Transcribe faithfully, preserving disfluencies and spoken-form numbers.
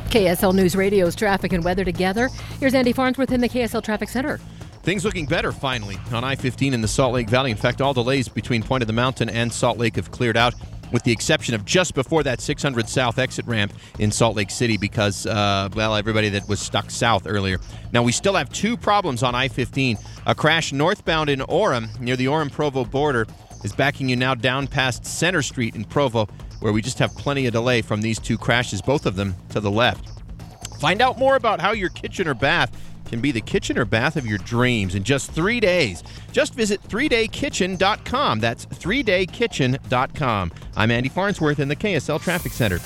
K S L News Radio's traffic and weather together. Here's Andy Farnsworth in the K S L Traffic Center. Things looking better, finally, on I fifteen in the Salt Lake Valley. In fact, all delays between Point of the Mountain and Salt Lake have cleared out, with the exception of just before that six hundred South exit ramp in Salt Lake City because, uh, well, everybody that was stuck south earlier. Now, we still have two problems on I fifteen. A crash northbound in Orem, near the Orem-Provo border, is backing you now down past Center Street in Provo, where we just have plenty of delay from these two crashes, both of them to the left. Find out more about how your kitchen or bath can be the kitchen or bath of your dreams in just three days. Just visit three day kitchen dot com. That's three day kitchen dot com. I'm Andy Farnsworth in the K S L Traffic Center.